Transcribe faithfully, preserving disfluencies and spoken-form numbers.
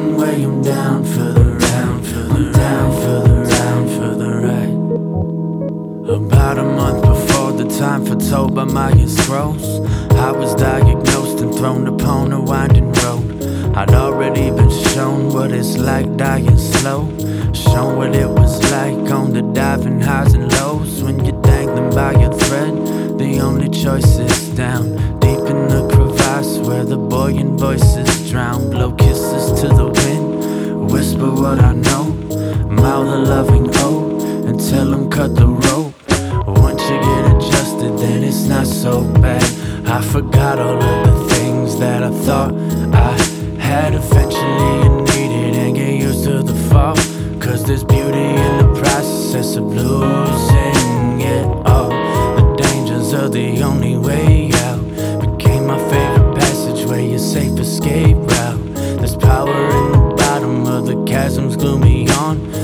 one way, I'm down for the round, for the down for the round, for the ride. About a month before the time foretold by Myers Gross, I was diagnosed and thrown upon a winding road. I'd already been shown what it's like dying slow, shown what it was like on the diving highs and lows. When you're dangling by a thread, the only choice is down, deep in the crevice where the buoyant voices drown. Blow kisses to the wind, whisper what I know, mouth a loving oath, and tell them cut the rope. Once you get adjusted, then it's not so bad. I forgot all of the things that I thought I had. Eventually you need it and get used to the fall, cause there's beauty in the process of losing it all. The dangers are the only way out became my favorite passageway, a safe escape route. There's power in the bottom of the chasm's gloomy yawn.